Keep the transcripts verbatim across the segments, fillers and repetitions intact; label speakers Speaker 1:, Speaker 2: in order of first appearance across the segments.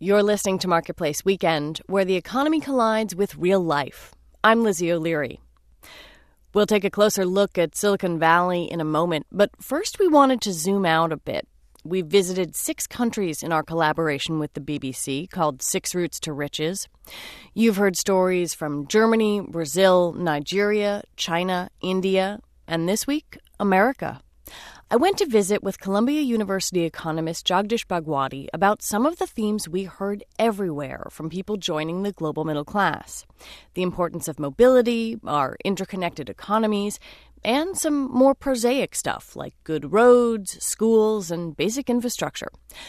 Speaker 1: You're listening to Marketplace Weekend, where the economy collides with real life. I'm Lizzie O'Leary. We'll take a closer look at Silicon Valley in a moment, but first we wanted to zoom out a bit. We visited six countries in our collaboration with the B B C called Six Routes to Riches. You've heard stories from Germany, Brazil, Nigeria, China, India, and this week, America. I went to visit with Columbia University economist Jagdish Bhagwati about some of the themes we heard everywhere from people joining the global middle class. The importance of mobility, our interconnected economies, and some more prosaic stuff like good roads, schools, and basic infrastructure.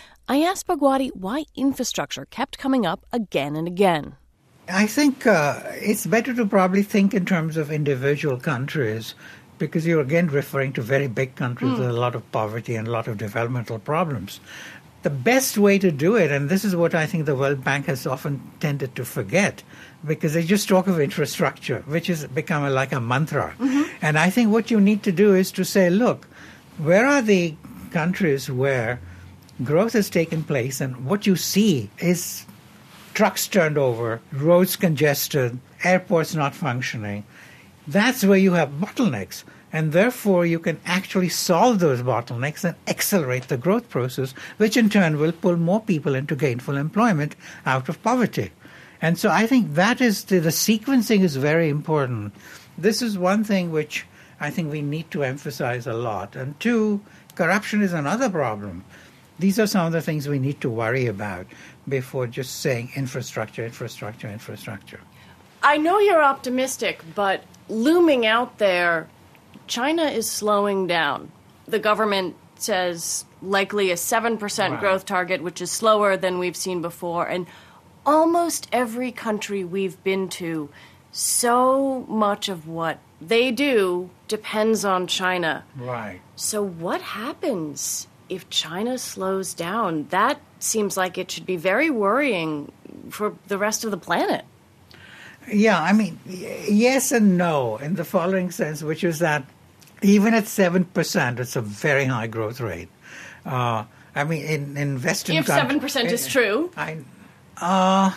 Speaker 1: I asked Bhagwati why infrastructure kept coming up again and again.
Speaker 2: I think uh, it's better to probably think in terms of individual countries, because you're again referring to very big countries mm. with a lot of poverty and a lot of developmental problems. The best way to do it, and this is what I think the World Bank has often tended to forget, because they just talk of infrastructure, which has become a, like a mantra. Mm-hmm. And I think what you need to do is to say, look, where are the countries where growth has taken place and what you see is trucks turned over, roads congested, airports not functioning. That's where you have bottlenecks, and therefore you can actually solve those bottlenecks and accelerate the growth process, which in turn will pull more people into gainful employment out of poverty. And so I think that is the, the sequencing is very important. This is one thing which I think we need to emphasize a lot. And two, corruption is another problem. These are some of the things we need to worry about before just saying infrastructure, infrastructure, infrastructure.
Speaker 1: I know you're optimistic, but looming out there, China is slowing down. The government says likely a seven percent wow. growth target, which is slower than we've seen before. And almost every country we've been to, so much of what they do depends on China.
Speaker 2: Right.
Speaker 1: So what happens if China slows down? That seems like it should be very worrying for the rest of the planet.
Speaker 2: Yeah, I mean, yes and no in the following sense, which is that even at seven percent, it's a very high growth rate. Uh, I mean, in, in Western
Speaker 1: countries... If seven percent is true.
Speaker 2: I, uh,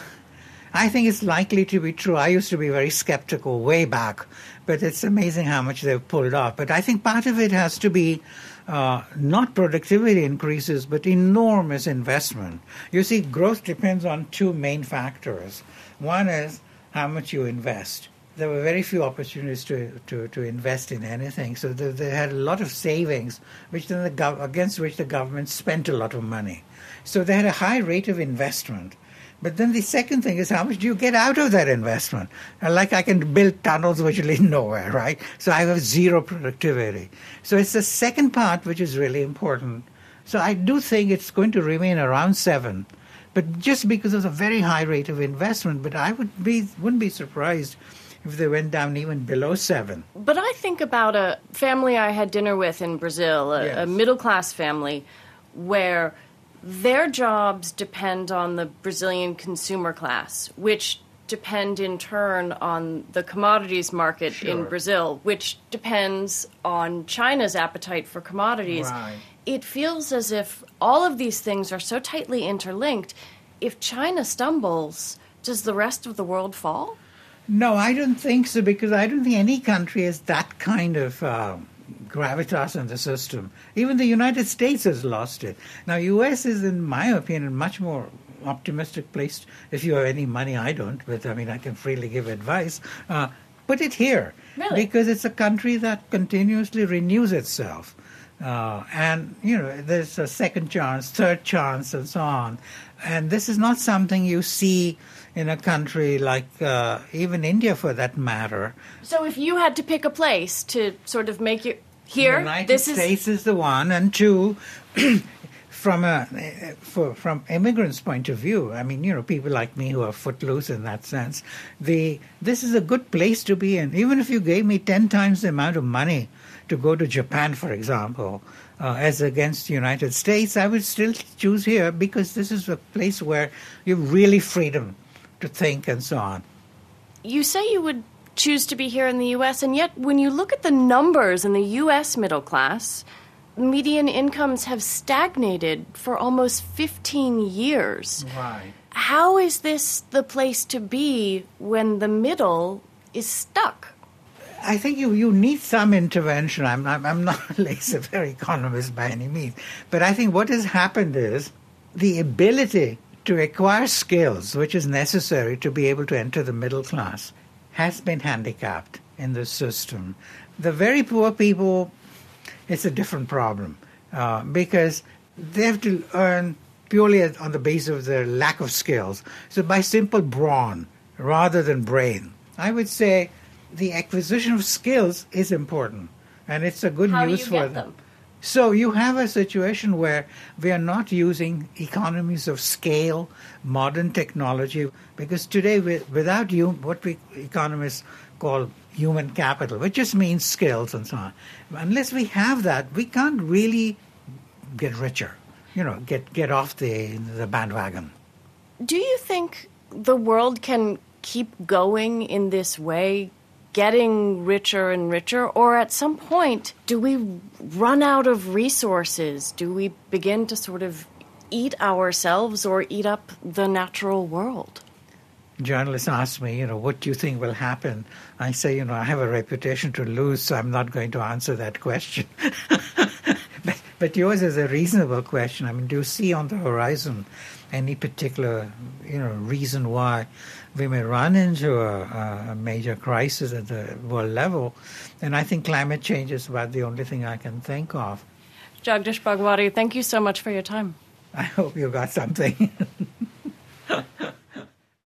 Speaker 2: I think it's likely to be true. I used to be very skeptical way back, but it's amazing how much they've pulled off. But I think part of it has to be uh, not productivity increases, but enormous investment. You see, growth depends on two main factors. One is how much you invest. There were very few opportunities to, to, to invest in anything, so they, they had a lot of savings, which then the gov- against which the government spent a lot of money. So they had a high rate of investment. But then the second thing is how much do you get out of that investment? Like I can build tunnels which lead nowhere, right? So I have zero productivity. So it's the second part which is really important. So I do think it's going to remain around seven. But just because of a very high rate of investment, but I would be wouldn't be surprised if they went down even below seven.
Speaker 1: But I think about a family I had dinner with in Brazil, a, yes. a middle-class family, where their jobs depend on the Brazilian consumer class, which depend in turn on the commodities market sure. in Brazil, which depends on China's appetite for commodities.
Speaker 2: Right.
Speaker 1: It feels as if all of these things are so tightly interlinked. If China stumbles, does the rest of the world fall?
Speaker 2: No, I don't think so, because I don't think any country has that kind of uh, gravitas in the system. Even the United States has lost it. Now, U S is, in my opinion, a much more optimistic place. If you have any money, I don't, but I mean, I can freely give advice. Uh, put it here.
Speaker 1: Really?
Speaker 2: Because it's a country that continuously renews itself. Uh, and, you know, there's a second chance, third chance, and so on. And this is not something you see in a country like uh, even India, for that matter.
Speaker 1: So if you had to pick a place to sort of make it here,
Speaker 2: the United
Speaker 1: this
Speaker 2: States
Speaker 1: is...
Speaker 2: is the one. And two, from a for, from immigrants' point of view, I mean, you know, people like me who are footloose in that sense, the this is a good place to be in. Even if you gave me ten times the amount of money to go to Japan, for example, uh, as against the United States, I would still choose here, because this is a place where you have really freedom to think and so on.
Speaker 1: You say you would choose to be here in the U S, and yet when you look at the numbers in the U S middle class, median incomes have stagnated for almost fifteen years.
Speaker 2: Right.
Speaker 1: How is this the place to be when the middle is stuck?
Speaker 2: I think you, you need some intervention. I'm, I'm, I'm not a laissez-faire economist by any means. But I think what has happened is the ability to acquire skills, which is necessary to be able to enter the middle class, has been handicapped in the system. The very poor people, it's a different problem uh, because they have to earn purely on the basis of their lack of skills. So by simple brawn rather than brain. I would say the acquisition of skills is important, and it's a good
Speaker 1: How
Speaker 2: news
Speaker 1: do you
Speaker 2: for
Speaker 1: get
Speaker 2: them.
Speaker 1: them?
Speaker 2: So you have a situation where we are not using economies of scale, modern technology, because today we, without you, what we economists call human capital, which just means skills and so on, unless we have that, we can't really get richer, you know, get, get off the, the bandwagon.
Speaker 1: Do you think the world can keep going in this way, getting richer and richer, or at some point, do we run out of resources? Do we begin to sort of eat ourselves or eat up the natural world?
Speaker 2: Journalists ask me, you know, what do you think will happen? I say, you know, I have a reputation to lose, so I'm not going to answer that question. but, but yours is a reasonable question. I mean, do you see on the horizon any particular, you know, reason why we may run into a, a major crisis at the world level? And I think climate change is about the only thing I can think of.
Speaker 1: Jagdish Bhagwati, thank you so much for your time.
Speaker 2: I hope you got something.